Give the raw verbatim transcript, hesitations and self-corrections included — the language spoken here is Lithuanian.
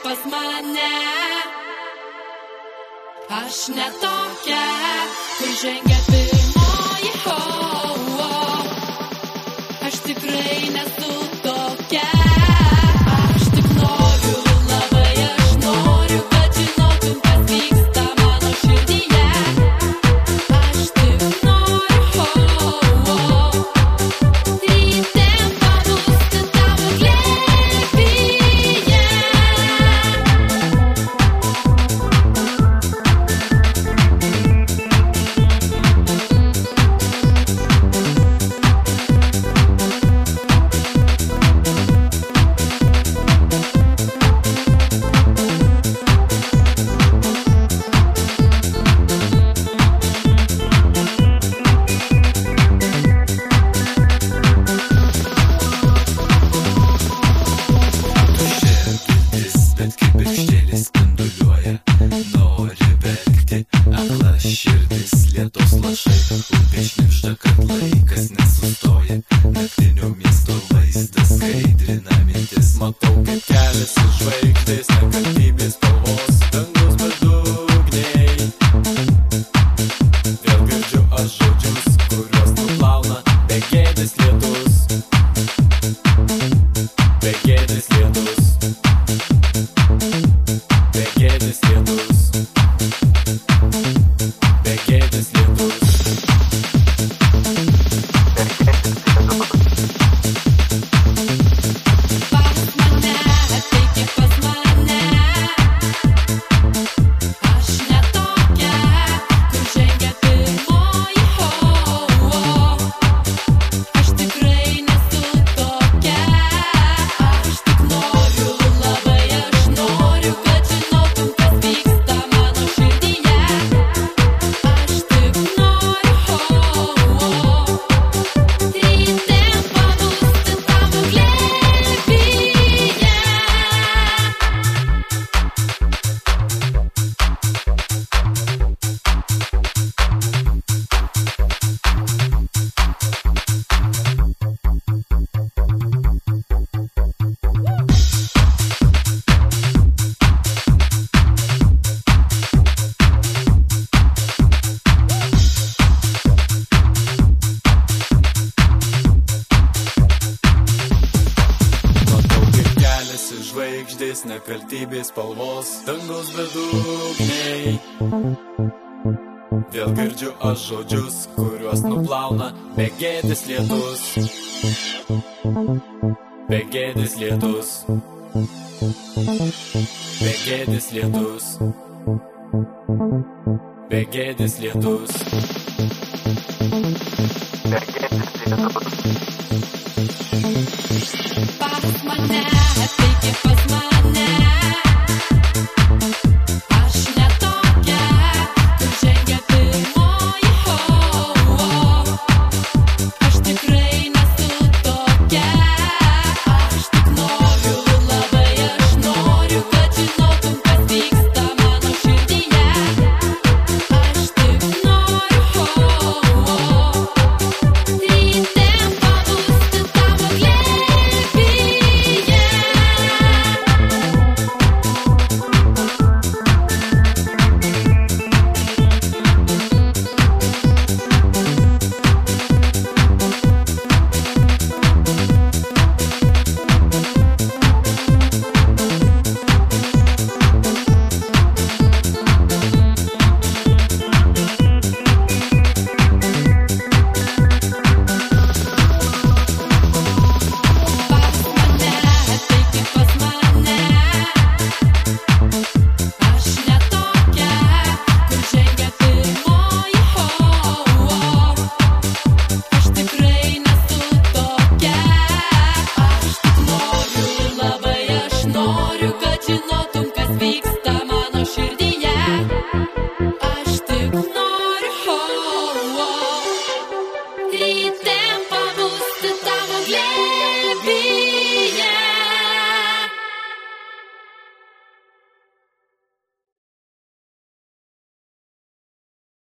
pas mane. Aš ne tokia, kur žengia pirmoji, oh, oh. Aš tikrai nesu tokia. Aš tik noriu, labai aš noriu, kad žinotum, kas vyksta mano širdyje. Aš tik noriu, oh, oh. Rytėm pabusti tavo glėbyje. Širdis lietos lašai, upė šnibžda, kad laikas nesustoja. Naktinio miesto vaizdas skaidrina mintis. Matau, kaip keliasi žvaigždės, nekaltybės spalvos, dangaus bedugniai. Vėl girdžiu aš žodžius, kuriuos nuplauna begėdis lietus. Begėdis lietus. Begėdis lietus. Begėdis lietus. Pas mane, ateik pas mane. Aš ne tokia, kur žengia pirmoji, oh, oh. Aš tikrai nesu tokia. Aš tik noriu, labai aš noriu, kad žinotum, kas vyksta mano širdyje. Aš tik noriu, oh, oh. Rytėm pabusti tavo glėbyje. Matau, kaip keliasi žvaigždės, nekaltybės spalvos, dangaus bedugniai. Vėl girdžiu aš žodžius, kuriuos nuplauna begėdis lietus. Begėdis lietus. Begėdis lietus. Begėdis lietus. Pas mane, ateik pas mane.